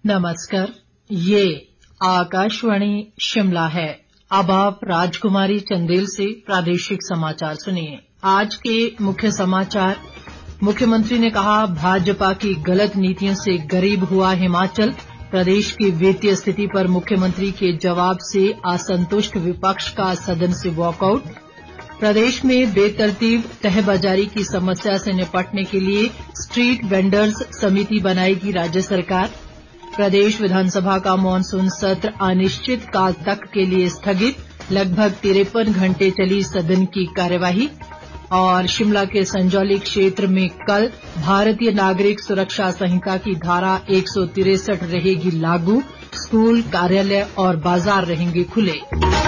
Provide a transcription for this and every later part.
नमस्कार, ये आकाशवाणी शिमला है। अब आप राजकुमारी चंदेल से प्रादेशिक समाचार सुनिए। आज के मुख्य समाचार। मुख्यमंत्री ने कहा, भाजपा की गलत नीतियों से गरीब हुआ हिमाचल। प्रदेश की वित्तीय स्थिति पर मुख्यमंत्री के जवाब से असंतुष्ट विपक्ष का सदन से वॉकआउट। प्रदेश में बेतरतीब तहबाजारी की समस्या से निपटने के लिए स्ट्रीट वेंडर्स समिति बनाएगी राज्य सरकार। प्रदेश विधानसभा का मॉनसून सत्र अनिश्चित काल तक के लिए स्थगित, लगभग 53 घंटे चली सदन की कार्यवाही। और शिमला के संजौली क्षेत्र में कल भारतीय नागरिक सुरक्षा संहिता की धारा 163 रहेगी लागू, स्कूल, कार्यालय और बाजार रहेंगे खुले।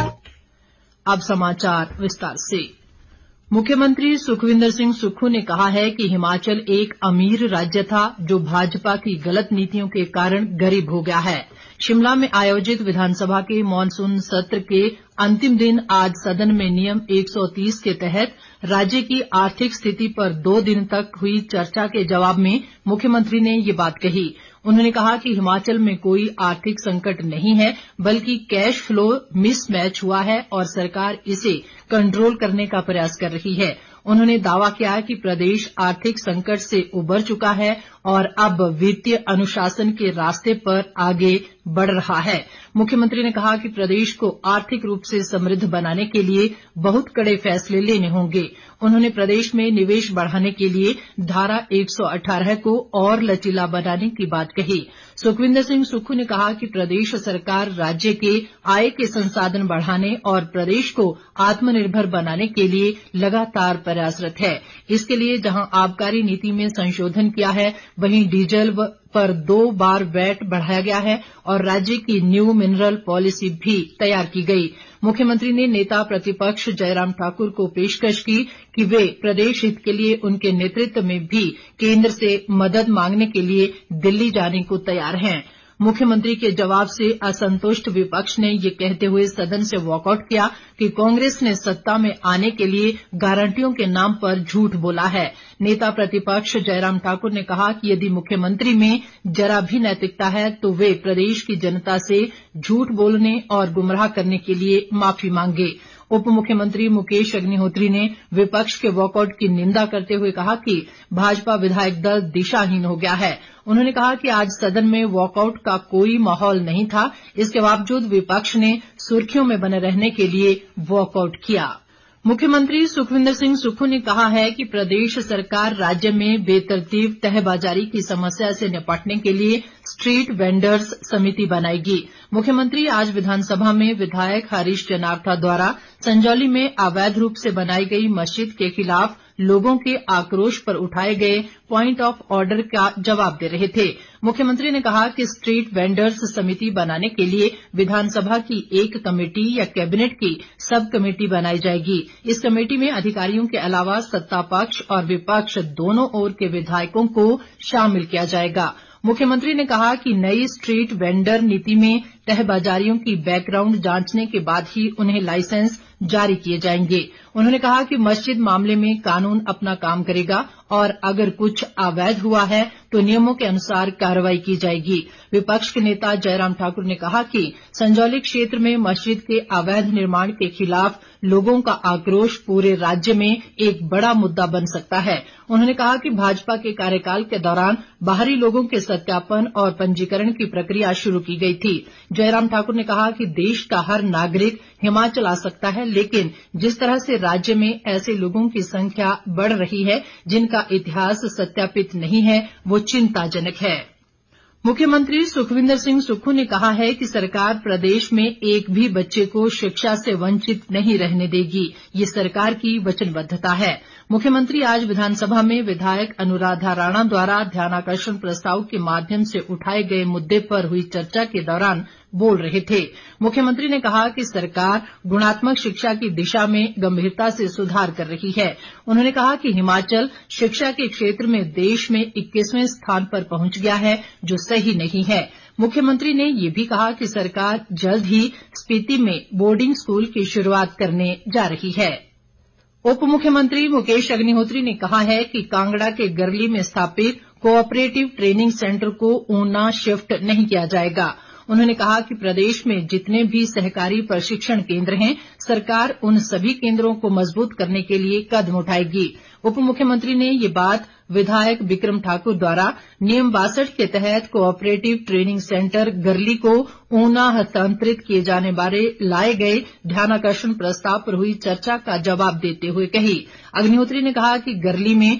अब समाचार विस्तार से। मुख्यमंत्री सुखविंदर सिंह सुक्खू ने कहा है कि हिमाचल एक अमीर राज्य था जो भाजपा की गलत नीतियों के कारण गरीब हो गया है। शिमला में आयोजित विधानसभा के मॉनसून सत्र के अंतिम दिन आज सदन में नियम 130 के तहत राज्य की आर्थिक स्थिति पर 2 दिन तक हुई चर्चा के जवाब में मुख्यमंत्री ने ये बात कही। उन्होंने कहा कि हिमाचल में कोई आर्थिक संकट नहीं है, बल्कि कैश फ्लो मिसमैच हुआ है और सरकार इसे कंट्रोल करने का प्रयास कर रही है। उन्होंने दावा किया कि प्रदेश आर्थिक संकट से उबर चुका है और अब वित्तीय अनुशासन के रास्ते पर आगे बढ़ रहा है। मुख्यमंत्री ने कहा कि प्रदेश को आर्थिक रूप से समृद्ध बनाने के लिए बहुत कड़े फैसले लेने होंगे। उन्होंने प्रदेश में निवेश बढ़ाने के लिए धारा 118 को और लचीला बनाने की बात कही। सुखविंदर सिंह सुक्खू ने कहा कि प्रदेश सरकार राज्य के आय के संसाधन बढ़ाने और प्रदेश को आत्मनिर्भर बनाने के लिए लगातार प्रयासरत है। इसके लिए जहां आबकारी नीति में संशोधन किया है, वहीं डीजल पर 2 बार वैट बढ़ाया गया है और राज्य की न्यू मिनरल पॉलिसी भी तैयार की गई। मुख्यमंत्री ने नेता प्रतिपक्ष जयराम ठाकुर को पेशकश की कि वे प्रदेश हित के लिए उनके नेतृत्व में भी केंद्र से मदद मांगने के लिए दिल्ली जाने को तैयार हैं। मुख्यमंत्री के जवाब से असंतुष्ट विपक्ष ने ये कहते हुए सदन से वॉकआउट किया कि कांग्रेस ने सत्ता में आने के लिए गारंटियों के नाम पर झूठ बोला है। नेता प्रतिपक्ष जयराम ठाकुर ने कहा कि यदि मुख्यमंत्री में जरा भी नैतिकता है तो वे प्रदेश की जनता से झूठ बोलने और गुमराह करने के लिए माफी मांगे। उप मुख्यमंत्री मुकेश अग्निहोत्री ने विपक्ष के वॉकआउट की निंदा करते हुए कहा कि भाजपा विधायक दल दिशाहीन हो गया है। उन्होंने कहा कि आज सदन में वॉकआउट का कोई माहौल नहीं था, इसके बावजूद विपक्ष ने सुर्खियों में बने रहने के लिए वॉकआउट किया। मुख्यमंत्री सुखविंदर सिंह सुक्खू ने कहा है कि प्रदेश सरकार राज्य में बेतरतीब तहबाजारी की समस्या से निपटने के लिए स्ट्रीट वेंडर्स समिति बनाएगी। मुख्यमंत्री आज विधानसभा में विधायक हरीश जनार्था द्वारा संजौली में अवैध रूप से बनाई गई मस्जिद के खिलाफ लोगों के आक्रोश पर उठाए गए पॉइंट ऑफ ऑर्डर का जवाब दे रहे थे। मुख्यमंत्री ने कहा कि स्ट्रीट वेंडर्स समिति बनाने के लिए विधानसभा की एक कमेटी या कैबिनेट की सब कमेटी बनाई जाएगी। इस कमेटी में अधिकारियों के अलावा सत्ता पक्ष और विपक्ष दोनों ओर के विधायकों को शामिल किया जाएगा। मुख्यमंत्री ने कहा कि नई स्ट्रीट वेंडर नीति में तहबाजारियों की बैकग्राउंड जांचने के बाद ही उन्हें लाइसेंस जारी किए जाएंगे। उन्होंने कहा कि मस्जिद मामले में कानून अपना काम करेगा और अगर कुछ अवैध हुआ है तो नियमों के अनुसार कार्रवाई की जाएगी। विपक्ष के नेता जयराम ठाकुर ने कहा कि संजौली क्षेत्र में मस्जिद के अवैध निर्माण के खिलाफ लोगों का आक्रोश पूरे राज्य में एक बड़ा मुद्दा बन सकता है। उन्होंने कहा कि भाजपा के कार्यकाल के दौरान बाहरी लोगों के सत्यापन और पंजीकरण की प्रक्रिया शुरू की गई थी। जयराम ठाकुर ने कहा कि देश का हर नागरिक हिमाचल आ सकता है, लेकिन जिस तरह से राज्य में ऐसे लोगों की संख्या बढ़ रही है जिनका इतिहास सत्यापित नहीं है, वो चिंताजनक है। मुख्यमंत्री सुखविंदर सिंह सुक्खू ने कहा है कि सरकार प्रदेश में एक भी बच्चे को शिक्षा से वंचित नहीं रहने देगी। ये सरकार की वचनबद्धता है। मुख्यमंत्री आज विधानसभा में विधायक अनुराधा राणा द्वारा ध्यानाकर्षण प्रस्ताव के माध्यम से उठाए गए मुद्दे पर हुई चर्चा के दौरान बोल रहे थे। मुख्यमंत्री ने कहा कि सरकार गुणात्मक शिक्षा की दिशा में गंभीरता से सुधार कर रही है। उन्होंने कहा कि हिमाचल शिक्षा के क्षेत्र में देश में 21वें स्थान पर पहुंच गया है, जो सही नहीं है। मुख्यमंत्री ने ये भी कहा कि सरकार जल्द ही स्पीति में बोर्डिंग स्कूल की शुरुआत करने जा रही है। उप मुख्यमंत्री मुकेश अग्निहोत्री ने कहा है कि कांगड़ा के गरली में स्थापित कोऑपरेटिव ट्रेनिंग सेंटर को ऊना शिफ्ट नहीं किया जाएगा। उन्होंने कहा कि प्रदेश में जितने भी सहकारी प्रशिक्षण केंद्र हैं, सरकार उन सभी केंद्रों को मजबूत करने के लिए कदम उठाएगी। उप मुख्यमंत्री ने ये बात विधायक बिक्रम ठाकुर द्वारा नियम 62 के तहत कोऑपरेटिव ट्रेनिंग सेंटर गरली को ऊना हस्तांतरित किए जाने बारे लाए गए ध्यानाकर्षण प्रस्ताव पर हुई चर्चा का जवाब देते हुए कही। अग्निहोत्री ने कहा कि गरली में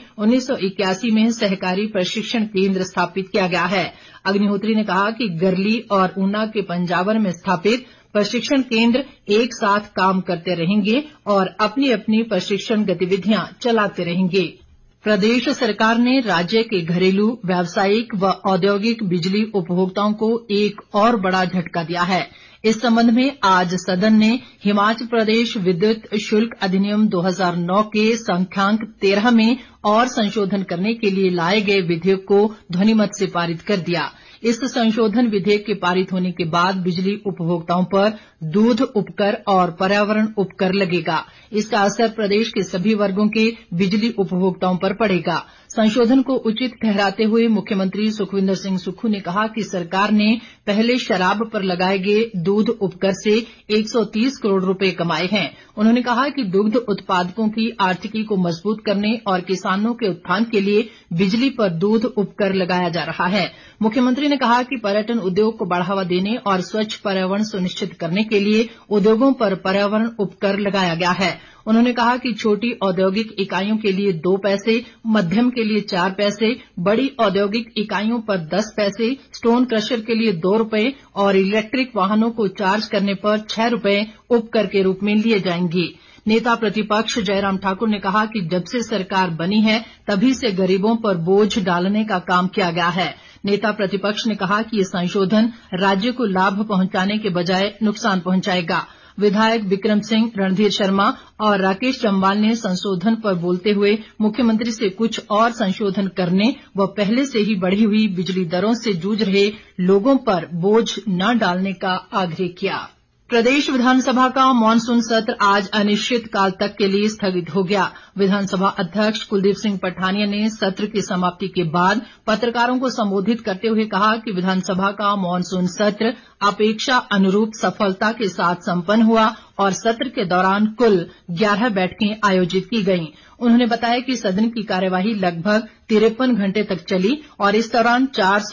1981 में सहकारी प्रशिक्षण केंद्र स्थापित किया गया है। अग्निहोत्री ने कहा कि गरली और ऊना के पंजावर में स्थापित प्रशिक्षण केंद्र एक साथ काम करते रहेंगे और अपनी अपनी प्रशिक्षण गतिविधियां चलाते रहेंगे। प्रदेश सरकार ने राज्य के घरेलू, व्यावसायिक व औद्योगिक बिजली उपभोक्ताओं को एक और बड़ा झटका दिया है। इस संबंध में आज सदन ने हिमाचल प्रदेश विद्युत शुल्क अधिनियम 2009 के संख्यांक 13 में और संशोधन करने के लिए लाए गए विधेयक को ध्वनिमत से पारित कर दिया। इस संशोधन विधेयक के पारित होने के बाद बिजली उपभोक्ताओं पर दूध उपकर और पर्यावरण उपकर लगेगा। इसका असर प्रदेश के सभी वर्गों के बिजली उपभोक्ताओं पर पड़ेगा। संशोधन को उचित ठहराते हुए मुख्यमंत्री सुखविंदर सिंह सुक्खू ने कहा कि सरकार ने पहले शराब पर लगाए गए दूध उपकर से 130 करोड़ रुपए कमाए हैं। उन्होंने कहा कि दुग्ध उत्पादकों की आर्थिकी को मजबूत करने और किसानों के उत्थान के लिए बिजली पर दूध उपकर लगाया जा रहा है। मुख्यमंत्री ने कहा कि पर्यटन उद्योग को बढ़ावा देने और स्वच्छ पर्यावरण सुनिश्चित करने के लिए उद्योगों पर पर्यावरण उपकर लगाया गया है। उन्होंने कहा कि छोटी औद्योगिक इकाइयों के लिए 2 पैसे, मध्यम के लिए 4 पैसे, बड़ी औद्योगिक इकाइयों पर 10 पैसे, स्टोन क्रशर के लिए 2 रुपए और इलेक्ट्रिक वाहनों को चार्ज करने पर 6 रुपए उपकर के रूप में लिए जाएंगे। नेता प्रतिपक्ष जयराम ठाकुर ने कहा कि जब से सरकार बनी है तभी से गरीबों पर बोझ डालने का काम किया गया है। नेता प्रतिपक्ष ने कहा कि ये संशोधन राज्य को लाभ पहुंचाने के बजाय नुकसान पहुंचाएगा। विधायक बिक्रम सिंह, रणधीर शर्मा और राकेश जम्वाल ने संशोधन पर बोलते हुए मुख्यमंत्री से कुछ और संशोधन करने व पहले से ही बढ़ी हुई बिजली दरों से जूझ रहे लोगों पर बोझ न डालने का आग्रह किया। प्रदेश विधानसभा का मानसून सत्र आज अनिश्चित काल तक के लिए स्थगित हो गया। विधानसभा अध्यक्ष कुलदीप सिंह पठानिया ने सत्र की समाप्ति के बाद पत्रकारों को संबोधित करते हुए कहा कि विधानसभा का मानसून सत्र अपेक्षा अनुरूप सफलता के साथ संपन्न हुआ और सत्र के दौरान कुल 11 बैठकें आयोजित की गईं। उन्होंने बताया कि सदन की कार्यवाही लगभग 53 घंटे तक चली और इस दौरान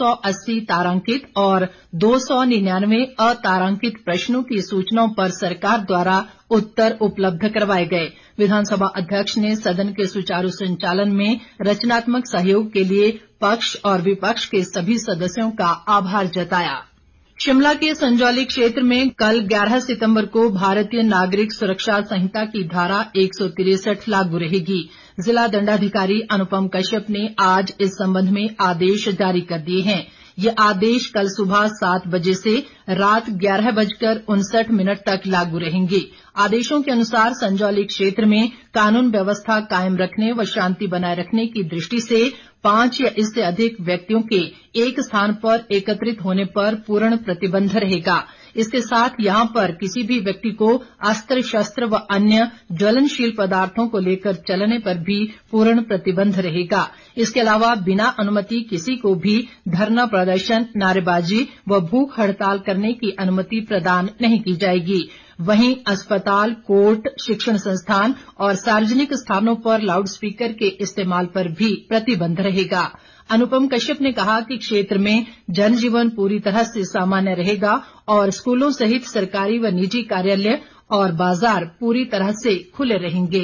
480 तारांकित और 299 अतारांकित प्रश्नों की सूचनाओं पर सरकार द्वारा उत्तर उपलब्ध करवाए गए। विधानसभा अध्यक्ष ने सदन के सुचारू संचालन में रचनात्मक सहयोग के लिए पक्ष और विपक्ष के सभी सदस्यों का आभार जताया। शिमला के संजौली क्षेत्र में कल 11 सितंबर को भारतीय नागरिक सुरक्षा संहिता की धारा 163 लागू रहेगी। जिला दंडाधिकारी अनुपम कश्यप ने आज इस संबंध में आदेश जारी कर दिए हैं। ये आदेश कल सुबह 7 बजे से रात 11:59 तक लागू रहेंगे। आदेशों के अनुसार संजौली क्षेत्र में कानून व्यवस्था कायम रखने व शांति बनाए रखने की दृष्टि से 5 या इससे अधिक व्यक्तियों के एक स्थान पर एकत्रित होने पर पूर्ण प्रतिबंध रहेगा। इसके साथ यहां पर किसी भी व्यक्ति को अस्त्र शस्त्र व अन्य ज्वलनशील पदार्थों को लेकर चलने पर भी पूर्ण प्रतिबंध रहेगा। इसके अलावा बिना अनुमति किसी को भी धरना प्रदर्शन, नारेबाजी व भूख हड़ताल करने की अनुमति प्रदान नहीं की जाएगी। वहीं अस्पताल, कोर्ट, शिक्षण संस्थान और सार्वजनिक स्थानों पर लाउड स्पीकर के इस्तेमाल पर भी प्रतिबंध रहेगा। अनुपम कश्यप ने कहा कि क्षेत्र में जनजीवन पूरी तरह से सामान्य रहेगा और स्कूलों सहित सरकारी व निजी कार्यालय और बाजार पूरी तरह से खुले रहेंगे।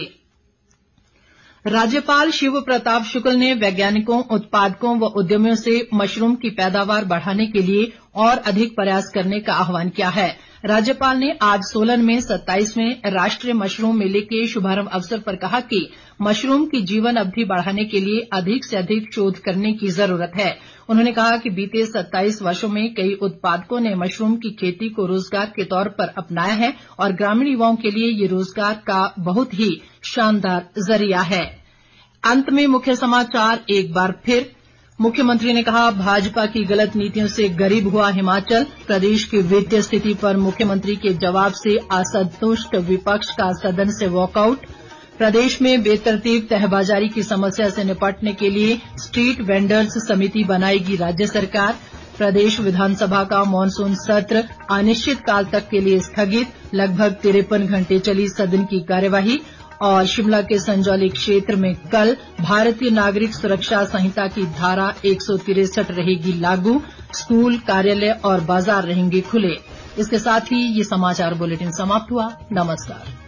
राज्यपाल शिव प्रताप शुक्ल ने वैज्ञानिकों, उत्पादकों व उद्यमियों से मशरूम की पैदावार बढ़ाने के लिए और अधिक प्रयास करने का आह्वान किया है। राज्यपाल ने आज सोलन में 27वें राष्ट्रीय मशरूम मेले के शुभारंभ अवसर पर कहा कि मशरूम की जीवन अवधि बढ़ाने के लिए अधिक से अधिक शोध करने की जरूरत है। उन्होंने कहा कि बीते 27 वर्षों में कई उत्पादकों ने मशरूम की खेती को रोजगार के तौर पर अपनाया है और ग्रामीण युवाओं के लिए ये रोजगार का बहुत ही शानदार जरिया है। अंत में मुख्य समाचार एक बार फिर। मुख्यमंत्री ने कहा, भाजपा की गलत नीतियों से गरीब हुआ हिमाचल। प्रदेश की वित्तीय स्थिति पर मुख्यमंत्री के जवाब से असंतुष्ट विपक्ष का सदन से वॉकआउट। प्रदेश में बेतरतीब तहबाजारी की समस्या से निपटने के लिए स्ट्रीट वेंडर्स समिति बनाएगी राज्य सरकार। प्रदेश विधानसभा का मॉनसून सत्र अनिश्चितकाल तक के लिए स्थगित, लगभग 53 घंटे चली सदन की कार्यवाही। और शिमला के संजौली क्षेत्र में कल भारतीय नागरिक सुरक्षा संहिता की धारा 163 रहेगी लागू। स्कूल, कार्यालय और बाजार रहेंगे खुले। इसके साथ ही ये समाचार बुलेटिन समाप्त हुआ। नमस्कार।